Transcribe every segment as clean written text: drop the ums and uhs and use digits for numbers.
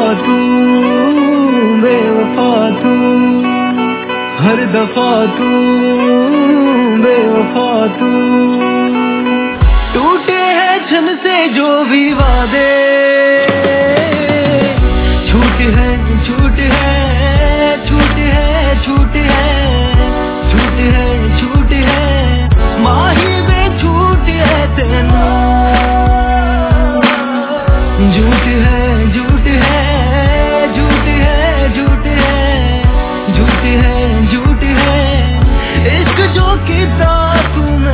तू बेवफा तू, हर दफा तू बेवफा तू। टूटे हैं छन से जो भी वादे, छूट है छूट है छूट है छूट है छूट है छूट है माही वे छूट है तेना। झूठ है झूठ है झूठ है झूठ है झूठ है झूठ है इश्क जो किया तूने।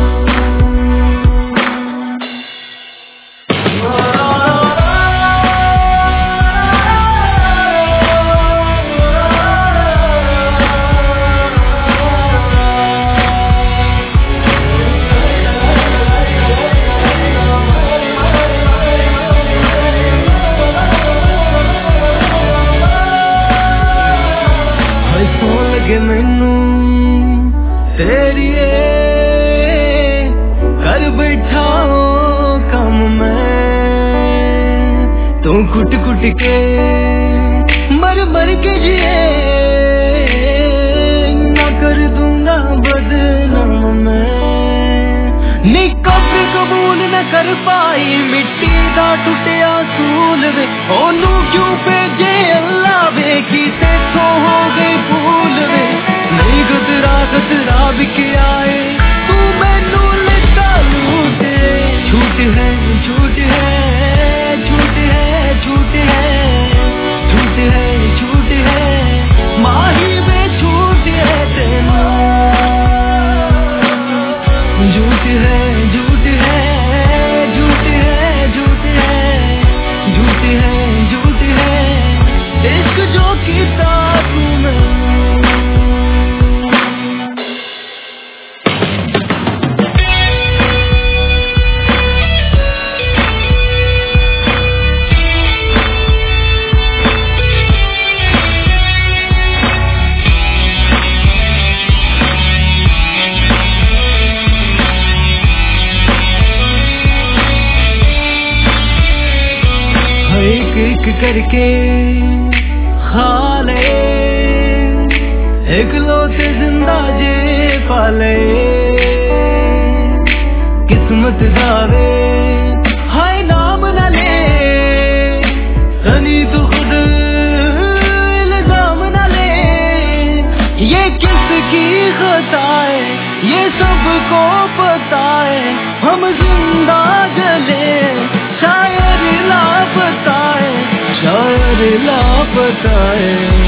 मैनू तेरी कर बैठा कम मैं, तू कुट कुट के मर मर के जिए ना कर दूंगा बदनाम मैं। नी कब्र कबूल न कर पाई मिट्टी दा टुटिया सूल वे, ओनू क्यों भेजे अल्लाह वे की तेथों हो गई भूल वे। नहीं गदरा बिक आए तू मैनू लेता लूटे। झूठ है झूठ है झूठ है झूठ है झूठ है झूठ है माही में झूठ है तेना। झूठ है झूठ है झूठ है झूठ है झूठ है झूठ है इश्क जो किया तूने। एक करके खा ले एक लोटे जिंदा जे पाले, किस्मत दावे हाय नाम न ले सनी तू खुद इल्जाम न ले। ये किसकी खता है ये सबको पता है, हम जिंदा जले शायर लापता है शायर लापता है।